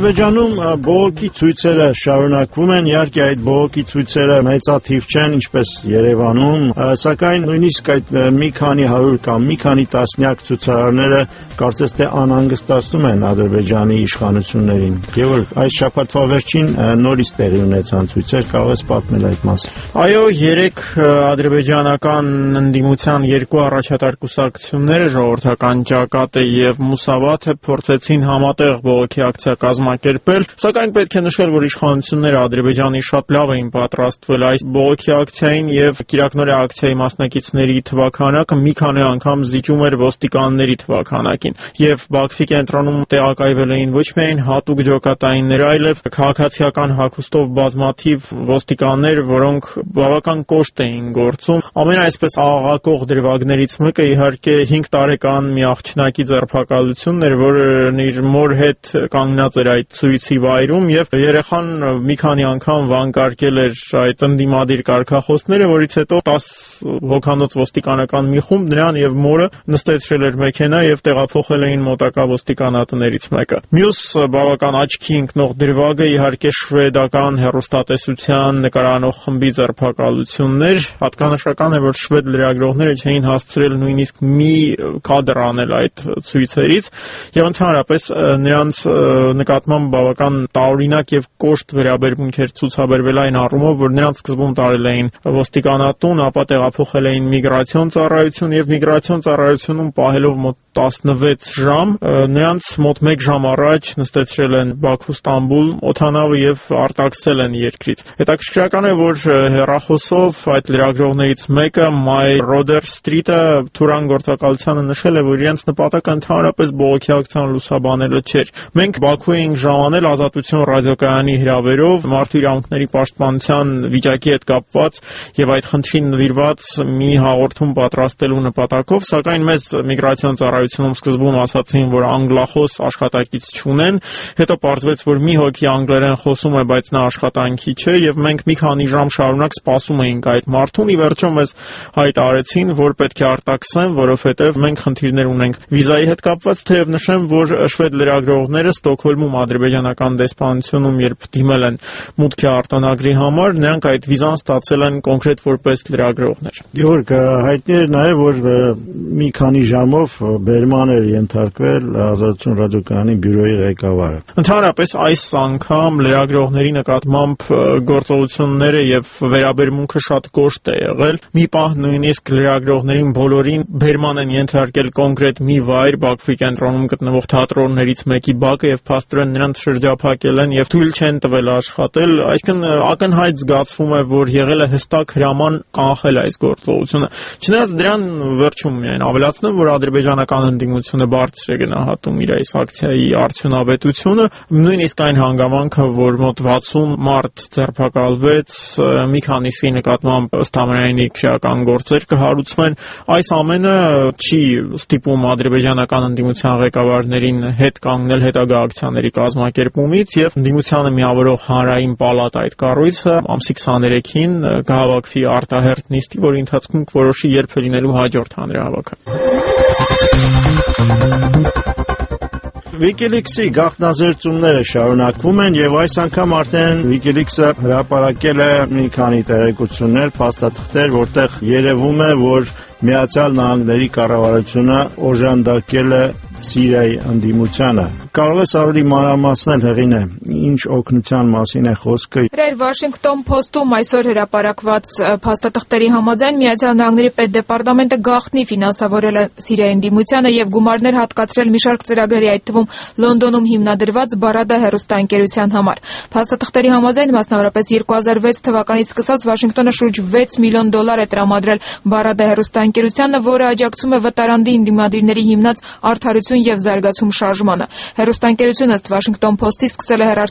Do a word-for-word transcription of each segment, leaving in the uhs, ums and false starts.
Ադրբեջանում բողոքի ցույցերը շարունակվում են, իհարկե այդ բողոքի ցույցերը մեծաթիվ չեն, ինչպես Երևանում, սակայն նույնիսկ այդ մի քանի հարյուր կամ մի քանի տասնյակ ցուցարարները կարծես թե անհանգստացնում են Ադրբեջանի իշխանություններին։ Եվ որ այս շաբաթվա վերջին նորից տեղի ունեցան ցույցեր, կարող ես պատմել այդ մասին։ Այո, երեք ադրբեջանական ընդդիմության երկու առաջատար կուսակցությունները, ժողովրդական ճակատը եւ Մուսավաթը, փորձեցին համատեղ բողոքի ակցիա կազմակերպել, սակայն պետք է նշել, որ իշխանությունները Ադրբեջանի շատ լավ էին պատրաստվել այս բողոքի ակցիային եւ Կիրակնորի ակցիայի մասնակիցների թվաքանակը մի քանի անգամ զիջում էր ոստիկանների թվաքանակին եւ Բաքվի կենտրոնում տեղակայվել էին ոչ միայն հատուկ ջոկատայիններ, այլև քաղաքացիական հագուստով բազմաթիվ ոստիկաններ, որոնք բավական կոշտ էին գործում։ Ամեն այսպես աղաղակող դրվագներից մեկը իհարկե հինգ տարեկան մի աղջնակի ձերբակալությունն էր, որն իր մոր հետ կանգնած էր այդ ցույցի վայրում եւ երեխան մի քանի անգամ վանկարկել էր այդ ընդդիմադիր կարգախոսները, որից հետո տասը հոգանոց ոստիկանական մի խումբ նրան եւ մորը նստեցրել էր մեքենա եւ տեղափոխել էին մոտակա ոստիկանատներից մեկը։ Մյուս բավական աչքի ընկնող դրվագը իհարկե շվեդական հեռուստատեսության նկարանող խմբի ձերբակալություններ։ Հատկանշական է, որ շվեդ լրագրողները չէին հասցրել նույնիսկ մի կադր անել այդ ցույցերից եւ ընդհանրապես նրանց նկատմամբ բավական տարօրինակ եւ կոշտ վերաբերմունք էր ցուցաբերվել այն առումով, որ նրանց սկզբում տարել էին ոստիկանատուն, ապա տեղափոխել էին միգրացիոն ծառայություն եւ միգրացիոն ծառայությունում պահելով մոտ տասնվեց ժամ, նրանց մոտ մեկ ժամ առաջ նստեցրել են Բաքու-Ստամբուլ օդանավը եւ արտաքսել են երկրից։ Հետաքրքրական է, որ հեռախոսով այդ լրագրողներից մեկը My Roder Street-ը Թուրան գործակալությանը նշել է, որ իրենց նպատակը ընդհանրապես բողոքի ակցիան լուսաբանելը չէր։ Մենք Բաքու էինք ժամանել Ազատություն ռադիոկայանի հրավերով մարդու իրավունքների պաշտպանության վիճակի հետ կապված եւ այդ խնդրին նվիրված մի հաղորդում պատրաստելու նպատակով, սակայն մեզ միգրացիոն ծառայությունում սկզբում ասացին, որ անգլախոս աշխատակից չունեն, հետո պարզվեց, որ մի հոգի անգլերեն խոսում է, բայց նա աշխատանքի չէ եւ մենք մի քանի ժամ շարունակ սպասում էինք այդ մարդուն, ի վերջո մեզ հայտարարեցին, որ պետք է արտաքսեն, որովհետեւ մենք խնդիրներ ունենք վիզայի հետ կապված, թեև նշեմ, որ շվեդ լրագրողները Ստոկհոլմում ադրբեջանական դեսպանությունում երբ դիմել են մուտքի արտոնագրի համար, նրանք այդ վիզան ստացել են կոնկրետ որպես լրագրողներ։ Գեորգ, հայտնի է նաեւ, որ մի քանի ժամով բերման էր ենթարկվել Ազատություն ռադիոկայանի բյուրոյի ղեկավարը։ Ընդհանրապես այս անգամ լրագրողների նկատմամբ գործողությունները եւ վերաբերմունքը շատ կոշտ է եղել։ Մի պահ նույնիսկ լրագրողներին բոլորին բերման են ենթարկել կոնկրետ մի վայր Բաքվի կենտրոնում գտնվող թատրոններից մեկի բակը եւ փաստորեն նրանց շրջափակել են եւ թույլ չեն տվել աշխատել, այսինքն ակնհայտ զգացվում է, որ եղել է հստակ հրաման կանխել այս գործողությունը։ Չնայած դրան վերջում միայն ավելացնեմ, որ ադրբեջանական ընդդիմությունը բարձր է գնահատում իր այս ակցիայի արդյունավետությունը, նույնիսկ այն հանգամանքը, որ մոտ վաթսուն մարդ ձերբակալվեց, մի քանիսի նկատմամբ ըստ ամենայնի քրեական գործեր կհարուցվեն, այս ամենը չի ստիպում ադրբեջանական ընդդիմության ղեկավարներին հետ կանգնել հետագա ակցիաների կազմակերպումից եւ ընդդիմությանը միավորող հանրային պալատ այդ կառույցը ամսի քսաներեքին կհավաքվի արտահերթ նիստի, որի ընթացքում կորոշի երբ է լինելու հաջորդ հանրահավաքը։ WikiLeaks-ի գաղտնազերծումները շարունակվում են եւ այս անգամ արդեն WikiLeaks-ը հրապարակել է մի քանի տեղեկություններ, փաստաթղթեր, որտեղ երևում է, որ Միացյալ Նահանգների կառավարությունը օժանդակել է Սիրիայի ընդդիմությանը։ Կարող ես ավելի մանրամասնել, Հեղինե, ինչ օգնության մասին է խոսքը։ Իրեր Washington Post-ում այսօր հրապարակված փաստաթղթերի համաձայն Միացյալ Նահանգների պետդեպարտամենտը գաղտնի ֆինանսավորել է Սիրիայի ընդդիմությանը եւ գումարներ հատկացրել մի շարք ծրագրերի, այդ թվում Լոնդոնում հիմնադրված Բարադա հեռուստաընկերության համար։ Փաստաթղթերի համաձայն մասնավորապես երկու հազար վեց թվականից սկսած Վաշինգտոնը շուրջ վեց միլիոն դոլար է տրամադրել Բարադա հեռուստաընկերությանը, որը աջակցում է վտարանդի ընդդիմադիրների հիմնած Արդարություն եւ զարգացում շարժմանը։ Հեռուստաընկերությունը ըստ Washington Post-ի սկսել է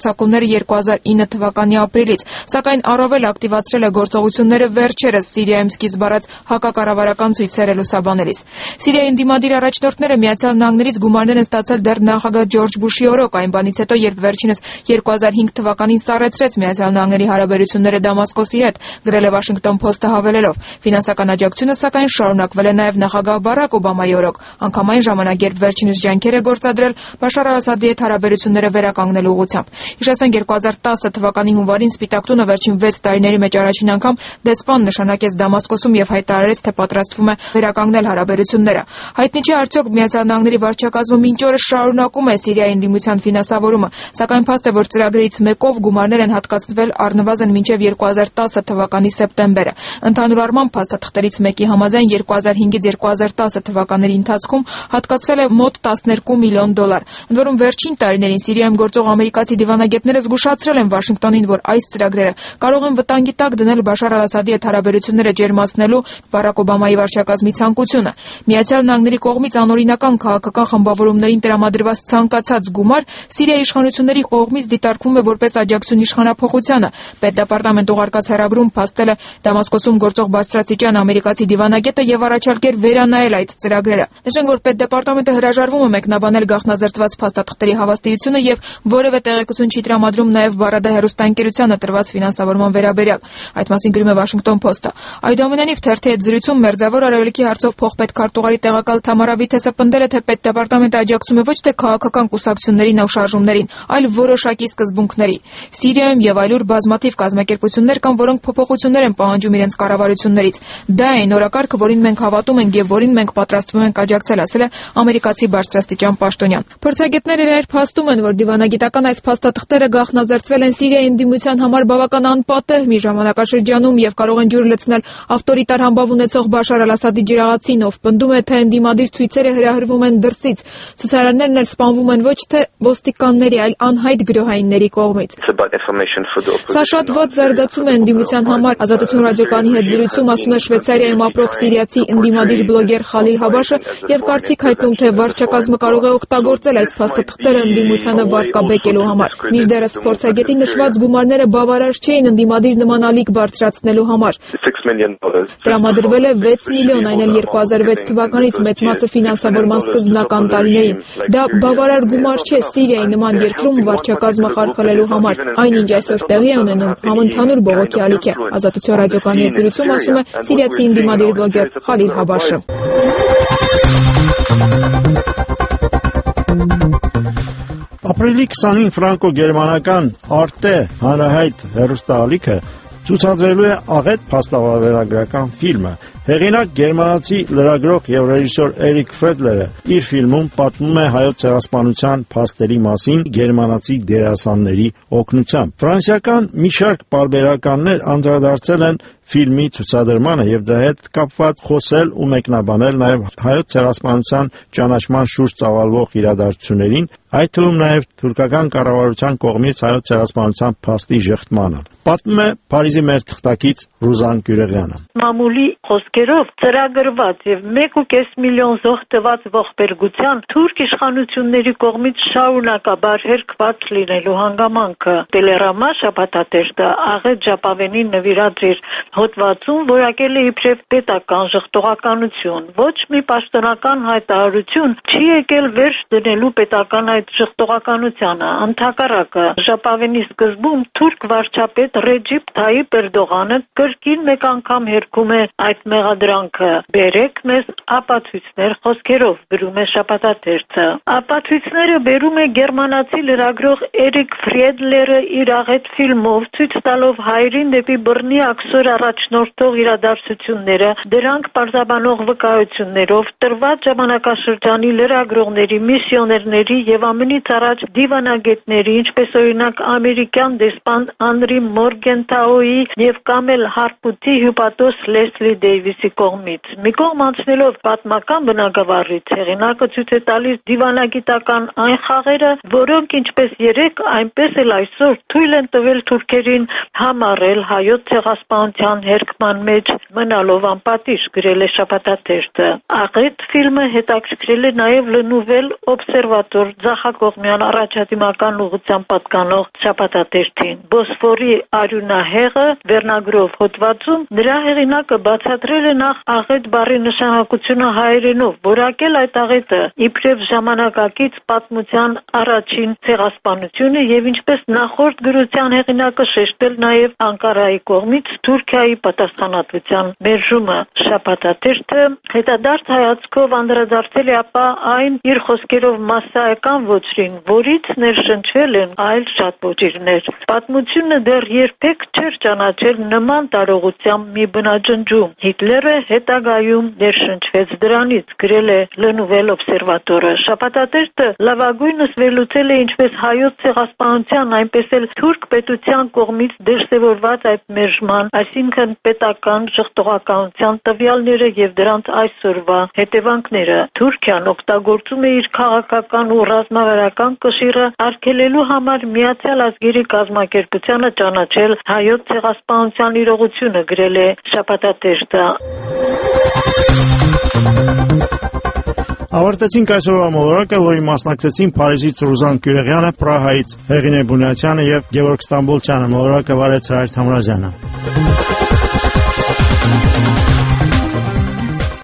հարձակումները երկու հազար ինը թվականի ապրիլից, սակայն առավել ակտիվացրել է գործողությունները վերջերս Սիրիայում սկիզբ առած հակակառավարական ցույցերը լուսաբանելիս։ Սիրիայի ընդդիմադիր առաջնորդները Միացյալ Նահանգներից գումարներ են ստացել դեռ նախագահ Ջորջ Բուշի օրոք, այն բանից հետո, երբ վերջինս երկու հազար հինգ թվականին սառեցրեց Միացյալ Նահանգների հարաբերությունները Դամասկոսի հետ, գրել է Washington Post-ը հավելելով. Ֆինանսական աջակցությունը սակայն շարունակվել է նաև նախագահ Բարակ Օբամայի օրոք, անգամ այն ժամանակ, երբ վերջինս ջանքեր է գործադրել Բաշար al-Ասադի հետ հարաբերությունները վերականգնելու ուղղությամբ։ Հիշեցնենք երկու հազար տասը թվականի հունվարին Սպիտակ տունը վերջին վեց տարիների մեջ առաջին անգամ դեսպան նշանակեց Դամասկոսում եւ հայտարարեց, թե պատրաստվում է վերականգնել հարաբերությունները։ Հայտնի չէ արդյոք Միացյալ Նահանգների վարչակազմը մինչ օրս շարունակում է Սիրիայի ընդդիմության ֆինանսավորումը, սակայն փաստ է, որ ծրագրերից մեկով գումարներ են հատկացվել առնվազն մինչև երկու հազար տասը թվականի սեպտեմբերը։ Ընդհանուր առմամբ փաստաթղթերից մեկի համաձայն երկու հազար հինգից երկու հազար տասը թվականների ընթացքում հատկացվել է մոտ տասներկու միլիոն դոլար։ Ընդ որում վերջին տարիներին Սիրիայում գործող ամերիկացի դիվանագետները զգուշացրել են Վաշինգտոնին, որ այս ծրագրերը կարող են վտանգի տակ դնել Բաշար al-Ասադի հետ հարաբերությունները ջերմացնելու Բարակ Օբամայի վարչակազմի ցանկությունը։ Միացյալ Նահանգների կողմից անօրինական քաղաքական խմբավորումներին տրամադրված ցանկացած գումար Սիրիայի իշխանությունների կողմից դիտարկվում է որպես աջակցություն իշխանափոխությանը։ Պետդեպարտամենտ ուղարկած հեռագրում փաստել է Դամասկոսում գործող բարձրաստիճան ամերիկացի դիվանագետը եւ առաջարկել վերանայել այդ ծրագրերը։ Նշենք, որ Պետդեպարտամենտը հրաժարվում է մեկնաբանել գաղտնազերծված փաստաթղթերի հավաստիությունը եւ որևէ տեղեկություն չի տրամադրում նաեւ Բարադա հեռուստաընկերությանը տրված ֆինանսավորման վերաբերյալ։ Այդ մասին գրում է Washington Post-ը։ Այդուամենայնիվ թերթի հետ զրույցում Մերձավոր Արևելքի հարցով փոխպետ քարտուղարի տեղակալ Թամարա Վիթեսը պնդել է, թե Պետդեպարտամենտը աջակցում է ոչ թե քաղաքական կուսակցություններին ու շարժումներին, այլ որոշակի սկզբունքների։ Սիրիայում եւ այլուր բազմաթիվ կազմակերպություններ կան, որոնք փոփոխություններ են պահանջում իրենց կառավարություններից։ Դա է այն օրակարգը, որին մենք հավատում ենք եւ որին մենք պատրաստվում ենք աջակցել, ասել է ամերիկացի բարձրաստիճան պաշտոնյան։ Փորձագետները իրար փաստում են, որ դիվանագիտական այս փաստաթղթերը գաղտնազերծվել են Սիրիայի ընդդիմության համար բավական անպատեհ մի ժամանակաշրջանում եւ կարող են ջուր լցնել ավտորիտար համբավ ունեցող Բաշար al-Ասադի ջրաղացին, ով պնդում է, թե ընդդիմադիր ցույցերը հրահրվում են դրսից։ Ցուցարարներն էլ սպանվում են ոչ թե ոստիկանների, այլ անհայտ գրոհայինների կողմից։ Սա շատ վատ զարգացում է ընդդիմության համար, Ազատություն ռադիոկայանի հետ զրույցում ասում է Շվեյցարիայում ապրող սիրիացի ընդդիմադիր բլոգեր Խալիլ Հաբաշը եւ կարծիք հայտնում, թե վարչակազմը կարող է օգտագործել այս փաստաթղթերը ընդդիմությանը վարկաբեկելու համար։ Մինչդեռս փորձագետի նշված գումարները բավարար չէին ընդդիմադիր նման ալիք բարձրացնելու համար։ Տրամադրվել է վեց միլիոն, այն էլ երկու հազար վեց թվականից, մեծ մասը ֆինանսավորման սկզբնական տարիներին։ Դա բավարար գումար չէ Սիրիայի նման երկրում վարչակազմը խարխլելու համար։ Այնինչ այսօր տեղի է ունենում համընդհանուր բողոքի ալիք է։ Ազատություն ռադիոկայանի հետ զրույցում ասում է սիրիացի ընդդիմադիր բլոգեր Խալիլ Հաբաշը։ Ապրիլի քսանինը ֆրանկո-գերմանական Arte հանրահայտ հեռուստաալիքը ցուցադրելու է աղետ փաստավավերագրական ֆիլմը։ Հեղինակ գերմանացի լրագրող եւ ռեժիսոր Էրիկ Ֆրեդլերը իր ֆիլմում պատմում է հայոց ցեղասպանության փաստերի մասին գերմանացի դերասանների օգնությամբ։ Ֆրանսիական մի շարք պարբերականներ անդրադարձել են ֆիլմի ցուցադրմանը եւ դրա հետ կապված խոսել ու մեկնաբանել նաեւ հայոց ցեղասպանության ճանաչման շուրջ ծավալվող իրադարձություններին, այդ թվում նաեւ թուրքական կառավարության կողմից հայոց ցեղասպանության փաստի ժխտմանը։ Պատմում է Փարիզի մեր թղթակից Ռուզան Գյուրեղյանը։ Մամուլի խոսքերով ծրագրված եւ մեկ ու կես միլիոն զոհ տված ողբերգության թուրք իշխանությունների կողմից շարունակաբար հերկված լինելու հանգամանքը։ Տելերամա շաբաթաթերթը աղետ ժապավենին նվիրած իր հոդվածում որակել է իբրև պետական ժխտողականություն։ Ոչ մի պաշտոնական հայտարարություն չի եկել վերջ դնելու պետական այդ ժխտողականությանը։ Ընդհակառակը, ժապավենի սկզբում թուրք վարչապետ Ռեջիպ Թայիպ Էրդողանը կրկին մեկ անգամ հերքում է այդ մեղադրանքը։ Բերեք մեզ ապացույցներ խոսքերով, գրում է շաբաթաթերթը։ Ապացույցները բերում է գերմանացի լրագրող Էրիկ Ֆրեդլերը իր աղետ ֆիլմով, ցույց տալով հայերին դեպի բռնի աքսոր առաջնորդող իրադարձությունները, դրանք պարզաբանող վկայություններով, տրված ժամանակաշրջանի լրագրողների, միսիոներների եւ ամենից առաջ դիվանագետների, ինչպես օրինակ ամերիկյան դեսպան Անրի Մորգենթաուի եւ Կամել Հարպուտի հյուպատոս Լեսլի Դեյվիսի կողմից։ Մի կողմ անցնելով պատմական բնագավառից, հեղինակը ցույց է տալիս դիվանագիտական այն խաղերը, որոնք ինչպես երեք, այնպես էլ այսօր թույլ են տվել թուրքերին համառել հայոց ցեղասպանության հերկման մեջ մնալով անպատիժ, գրել է շաբաթաթերթը։ Աղետ ֆիլմը հետաքրքրել է նաև Le Nouvel Observator ձախակողմյան առաջադիմական ուղղության պատկանող շաբաթաթերթին։ Բոսֆորի արյունահեղը վերնագրով հոդվածում նրա հեղինակը բացատրել է նախ աղետ բառի նշանակությունը հայերենով, որակել այդ աղետը իբրև ժամանակակից պատմության առաջին ցեղասպանությունը եւ ինչպես նախորդ գրության հեղինակը շեշտել նաեւ Անկարայի կողմից Թուրքիայի պատասխանատվության մերժումը։ Շաբաթաթերթը հետադարձ հայացքով անդրադարձել է ապա այն իր խոսքերով մասսայական ոչրին, որից ներշնչվել են այլ շատ ոչիրներ։ Պատմությունը դեռ երբեք չէր ճանաչել նման տարողությամբ մի բնաջնջում։ Հիտլերը հետագայում ներշնչվեց դրանից, գրել է Le Nouvel Observator-ը։ Շաբաթաթերթը լավագույնս վերլուծել է ինչպես հայոց ցեղասպանության, այնպես էլ թուրք պետության կողմից դրսևորված այդ մերժման, այսինքն պետական ժխտողականության տվյալները եւ դրանց այսօրվա հետևանքները։ Թուրքիան օգտագործում է իր քաղաքական ու ռազմավարական կշիռը արգելելու համար Միացյալ Ազգերի կազմակերպությանը ճանաչել հայոց ցեղասպանության իրողությունը, գրել է շաբաթաթերթը։ Ավարտեցինք այսօրվա մոլորակը, որի մասնակցեցին Փարիզից Ռուզան Կյուրեղյանը, Պրահայից Հեղինե Բունյացյանը եւ Գևորգ Ստամբոլցյանը։ Մոլորակը վարեց Հրայր Թամրազյանը։